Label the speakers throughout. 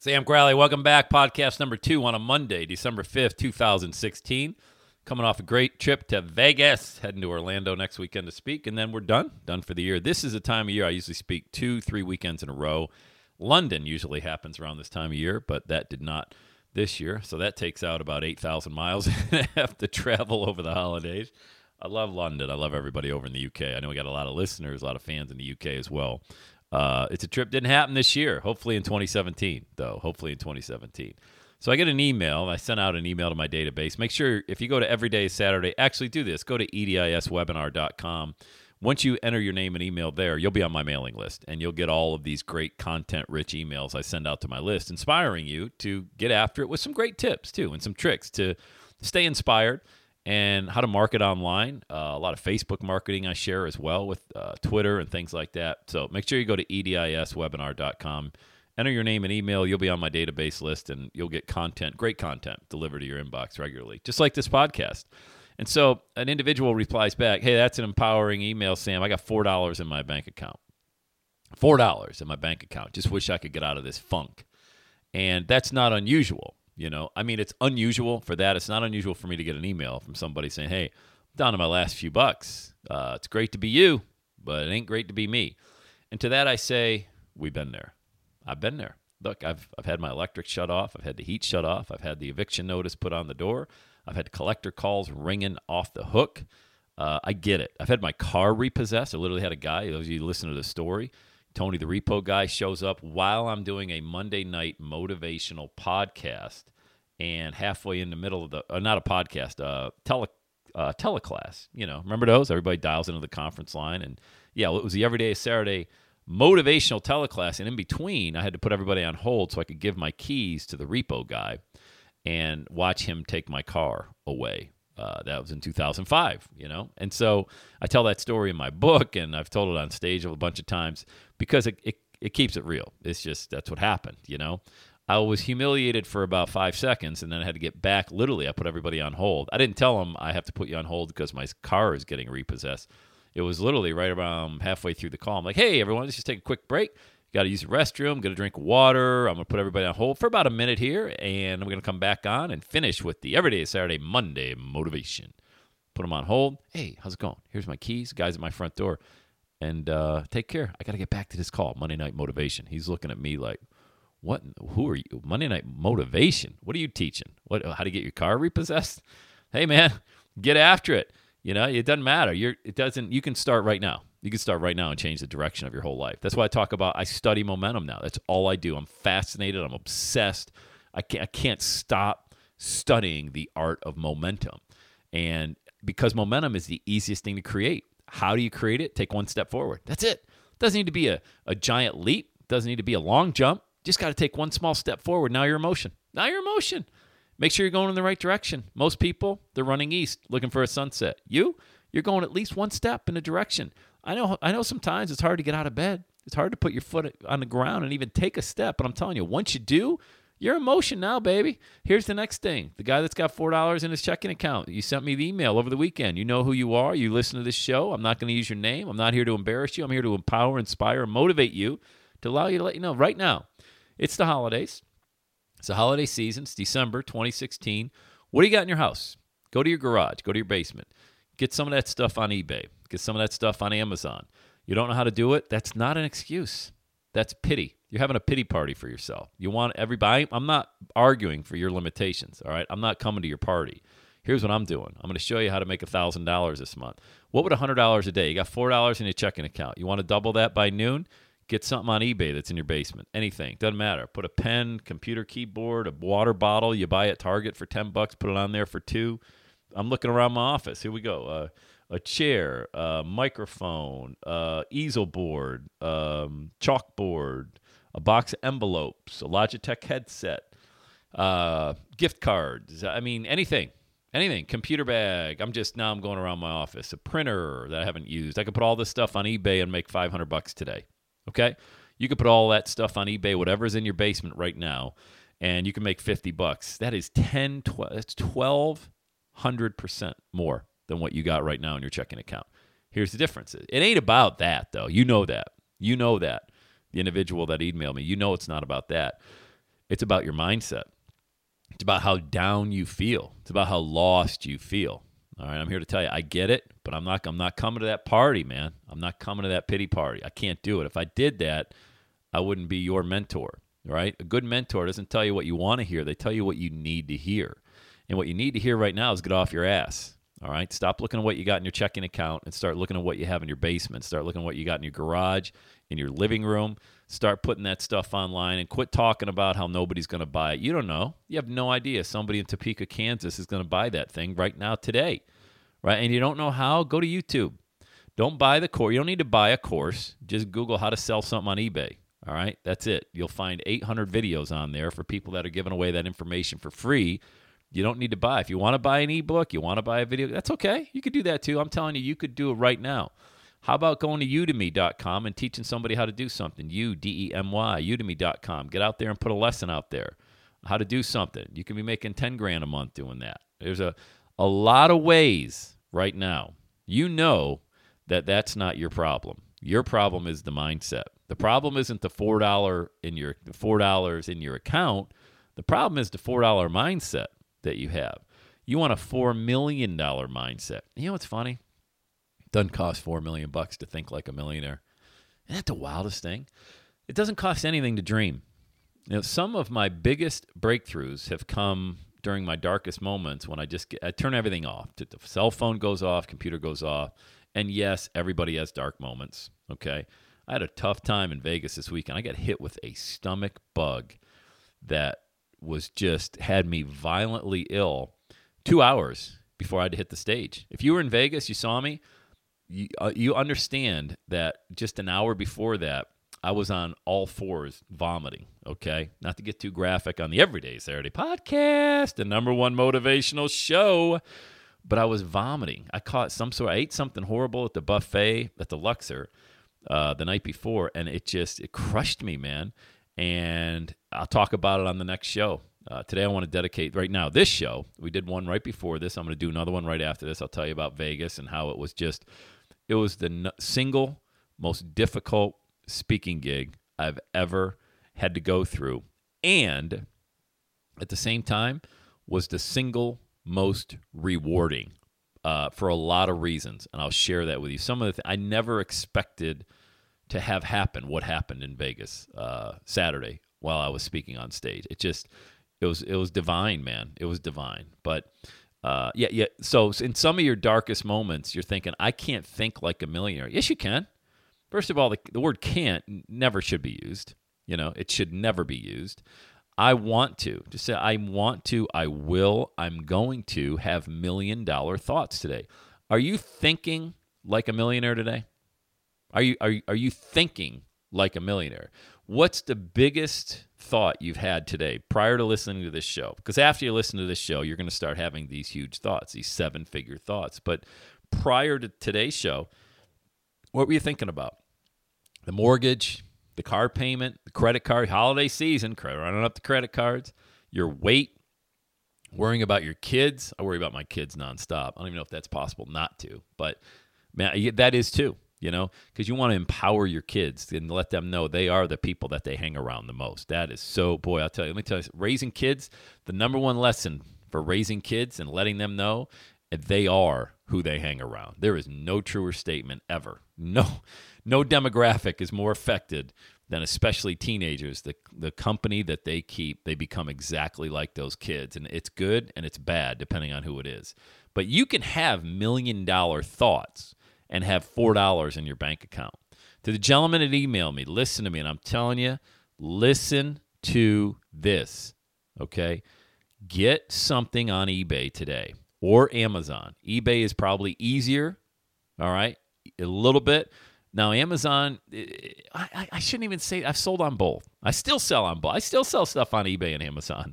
Speaker 1: Sam Crowley, welcome back. Podcast number 2 on a Monday, December 5th, 2016. Coming off a great trip to Vegas, heading to Orlando next weekend to speak, and then we're done for the year. This is a time of year I usually speak 2-3 weekends in a row. London usually happens around this time of year, but that did not this year, so that takes out about 8,000 miles and I have to travel over the holidays. I love London. I love everybody over in the UK. I know we got a lot of listeners, a lot of fans in the UK as well. It's a trip didn't happen this year. Hopefully in 2017, though. Hopefully in 2017. So I get an email. I sent out an email to my database. Make sure if you go to Everyday Saturday, actually do this. Go to ediswebinar.com. Once you enter your name and email there, you'll be on my mailing list, and you'll get all of these great content-rich emails I send out to my list, inspiring you to get after it with some great tips, too, and some tricks to stay inspired and how to market online. A lot of Facebook marketing I share as well with Twitter and things like that. So make sure you go to ediswebinar.com. Enter your name and email. You'll be on my database list, and you'll get content, great content, delivered to your inbox regularly, just like this podcast. And so an individual replies back, hey, that's an empowering email, Sam. I got $4 in my bank account. $4 in my bank account. Just wish I could get out of this funk. And that's not unusual. You know, I mean, it's unusual for that. It's not unusual for me to get an email from somebody saying, hey, I'm down to my last few bucks. It's great to be you, but it ain't great to be me. And to that I say, we've been there. I've been there. Look, I've had my electric shut off. I've had the heat shut off. I've had the eviction notice put on the door. I've had collector calls ringing off the hook. I get it. I've had my car repossessed. I literally had a guy, those of you who listen to the story, Tony the repo guy shows up while I'm doing a Monday night motivational podcast, and halfway in the middle of the, not a podcast, teleclass, you know, remember those? Everybody dials into the conference line, and yeah, well, it was the Everyday Saturday motivational teleclass, and in between, I had to put everybody on hold so I could give my keys to the repo guy and watch him take my car away. That was in 2005, you know? And so I tell that story in my book, and I've told it on stage a bunch of times because it keeps it real. It's just, that's what happened, you know? I was humiliated for about 5 seconds, and then I had to get back. Literally, I put everybody on hold. I didn't tell them I have to put you on hold because my car is getting repossessed. It was literally right around halfway through the call. I'm like, hey, everyone, let's just take a quick break. Got to use the restroom, got to drink water. I'm going to put everybody on hold for about a minute here, and I'm going to come back on and finish with the Everyday Saturday Monday motivation. Put them on hold. Hey, how's it going? Here's my keys. Guy's at my front door. And take care. I got to get back to this call, Monday Night Motivation. He's looking at me like, what? Who are you? Monday Night Motivation? What are you teaching? How to get your car repossessed? Hey, man, get after it. You know, it doesn't matter. You can start right now. You can start right now and change the direction of your whole life. That's why I talk about, I study momentum now. That's all I do. I'm fascinated. I'm obsessed. I can't stop studying the art of momentum. And because momentum is the easiest thing to create. How do you create it? Take one step forward. That's it. It doesn't need to be a giant leap. It doesn't need to be a long jump. Just got to take one small step forward. Now you're in motion. Make sure you're going in the right direction. Most people, they're running east looking for a sunset. You're going at least one step in a direction. I know sometimes it's hard to get out of bed. It's hard to put your foot on the ground and even take a step. But I'm telling you, once you do, you're in motion now, baby. Here's the next thing. The guy that's got $4 in his checking account, you sent me the email over the weekend. You know who you are. You listen to this show. I'm not going to use your name. I'm not here to embarrass you. I'm here to empower, inspire, and motivate you to allow you to let you know right now. It's the holidays. It's the holiday season. It's December 2016. What do you got in your house? Go to your garage. Go to your basement. Get some of that stuff on eBay. Get some of that stuff on Amazon. You don't know how to do it? That's not an excuse. That's pity. You're having a pity party for yourself. You want everybody. I'm not arguing for your limitations, all right? I'm not coming to your party. Here's what I'm doing. I'm going to show you how to make $1,000 this month. What would $100 a day? You got $4 in your checking account. You want to double that by noon? Get something on eBay that's in your basement. Anything. Doesn't matter. Put a pen, computer keyboard, a water bottle you buy at Target for $10. Put it on there for $2. I'm looking around my office. Here we go. A chair, a microphone, easel board, chalkboard, a box of envelopes, a Logitech headset, gift cards. I mean, anything. Computer bag. I'm going around my office. A printer that I haven't used. I could put all this stuff on eBay and make $500 today. Okay? You could put all that stuff on eBay, whatever's in your basement right now, and you can make $50. That is 1,200% more than what you got right now in your checking account. Here's the difference. It ain't about that, though. You know that. The individual that emailed me, you know it's not about that. It's about your mindset. It's about how down you feel. It's about how lost you feel. All right, I'm here to tell you, I get it, but I'm not coming to that party, man. I'm not coming to that pity party. I can't do it. If I did that, I wouldn't be your mentor, right? A good mentor doesn't tell you what you want to hear. They tell you what you need to hear. And what you need to hear right now is get off your ass, all right? Stop looking at what you got in your checking account and start looking at what you have in your basement. Start looking at what you got in your garage, in your living room. Start putting that stuff online and quit talking about how nobody's going to buy it. You don't know. You have no idea. Somebody in Topeka, Kansas is going to buy that thing right now today, right? And you don't know how? Go to YouTube. Don't buy the course. You don't need to buy a course. Just Google how to sell something on eBay, all right? That's it. You'll find 800 videos on there for people that are giving away that information for free. You don't need to buy. If you want to buy an ebook, you want to buy a video, that's okay. You could do that too. I'm telling you, you could do it right now. How about going to udemy.com and teaching somebody how to do something? Udemy, udemy.com. Get out there and put a lesson out there. How to do something. You can be making 10 grand a month doing that. There's a lot of ways right now. You know that that's not your problem. Your problem is the mindset. The problem isn't the $4 in your account. The problem is the $4 mindset that you have. You want a $4 million mindset. You know what's funny? It doesn't cost $4 million to think like a millionaire. Isn't that the wildest thing? It doesn't cost anything to dream. You know, some of my biggest breakthroughs have come during my darkest moments when I turn everything off. The cell phone goes off, computer goes off. And yes, everybody has dark moments, okay? I had a tough time in Vegas this weekend. I got hit with a stomach bug that was just had me violently ill 2 hours before I had to hit the stage. If you were in Vegas, you saw me, you understand that just an hour before that, I was on all fours vomiting, okay? Not to get too graphic on the Everyday Saturday podcast, the #1 motivational show, but I was vomiting. I ate something horrible at the buffet at the Luxor the night before, and it crushed me, man. And I'll talk about it on the next show. Today I want to dedicate, right now, this show. We did one right before this. I'm going to do another one right after this. I'll tell you about Vegas and how it was the single most difficult speaking gig I've ever had to go through. And at the same time, was the single most rewarding for a lot of reasons. And I'll share that with you. Some of the I never expected to have happen what happened in Vegas Saturday while I was speaking on stage. It was divine, man. It was divine. But yeah. So in some of your darkest moments, you're thinking, I can't think like a millionaire. Yes, you can. First of all, the word can't never should be used. You know, it should never be used. I want to. Just say, I want to, I will, I'm going to have $1 million thoughts today. Are you thinking like a millionaire today? Are you thinking like a millionaire? What's the biggest thought you've had today prior to listening to this show? Because after you listen to this show, you're going to start having these huge thoughts, these 7-figure thoughts. But prior to today's show, what were you thinking about? The mortgage, the car payment, the credit card, holiday season, running up the credit cards, your weight, worrying about your kids. I worry about my kids nonstop. I don't even know if that's possible not to. But, man, that is too. You know, because you want to empower your kids and let them know they are the people that they hang around the most. That is so, boy, let me tell you, raising kids, the #1 lesson for raising kids and letting them know they are who they hang around. There is no truer statement ever. No demographic is more affected than especially teenagers. The company that they keep, they become exactly like those kids. And it's good and it's bad depending on who it is. But you can have $1 million thoughts and have $4 in your bank account. To the gentleman that emailed me, listen to me, and I'm telling you, listen to this, okay? Get something on eBay today or Amazon. eBay is probably easier, all right, a little bit. Now, Amazon, I shouldn't even say, I've sold on both. I still sell on both. I still sell stuff on eBay and Amazon.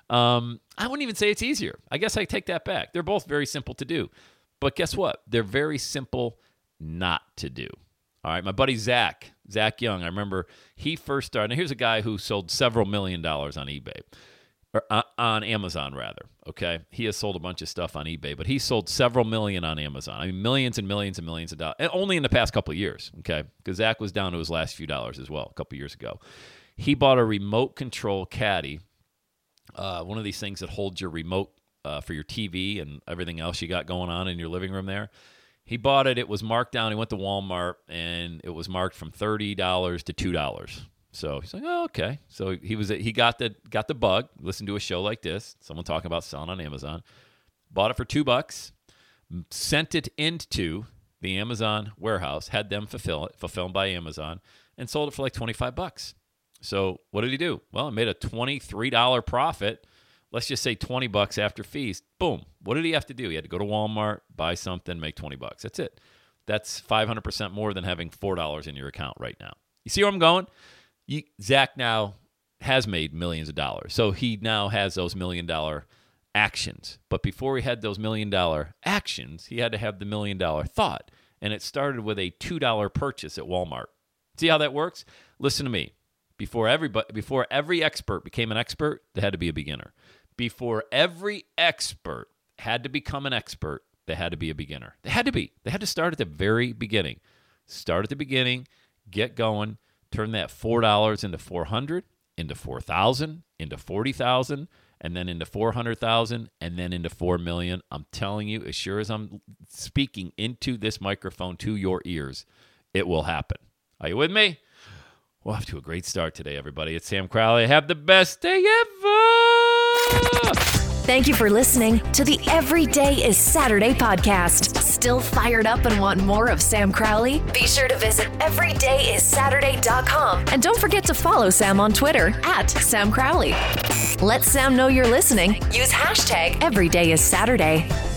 Speaker 1: I wouldn't even say it's easier. I guess I take that back. They're both very simple to do. But guess what? They're very simple not to do. All right, my buddy Zach Young, I remember he first started. Now, here's a guy who sold several $1 million on eBay, or on Amazon, rather. Okay, he has sold a bunch of stuff on eBay, but he sold several million on Amazon. I mean, millions and millions and millions of dollars, and only in the past couple of years. Okay, because Zach was down to his last few dollars as well a couple of years ago. He bought a remote control caddy, one of these things that holds your remote for your TV and everything else you got going on in your living room there. He bought it. It was marked down. He went to Walmart, and it was marked from $30 to $2. So he's like, oh, okay. So he got the bug, listened to a show like this, someone talking about selling on Amazon, bought it for $2, sent it into the Amazon warehouse, had them fulfilled by Amazon, and sold it for like $25. So what did he do? Well, he made a $23 profit. Let's just say $20 after fees. Boom. What did he have to do? He had to go to Walmart, buy something, make $20. That's it. That's 500% more than having $4 in your account right now. You see where I'm going? Zach now has made millions of dollars. So he now has those $1 million actions. But before he had those $1 million actions, he had to have the $1 million thought. And it started with a $2 purchase at Walmart. See how that works? Listen to me. Before every expert became an expert, there had to be a beginner. Before every expert had to become an expert, there had to be a beginner. They had to be. They had to start at the very beginning. Start at the beginning, get going, turn that $4 into $400, into $4,000, into $40,000, and then into $400,000, and then into $4 million. I'm telling you, as sure as I'm speaking into this microphone to your ears, it will happen. Are you with me? We're off to a great start today, everybody. It's Sam Crowley. Have the best day ever!
Speaker 2: Thank you for listening to the Every Day is Saturday podcast. Still fired up and want more of Sam Crowley? Be sure to visit everydayissaturday.com. And don't forget to follow Sam on Twitter @Sam Crowley. Let Sam know you're listening. Use hashtag EverydayIsSaturday.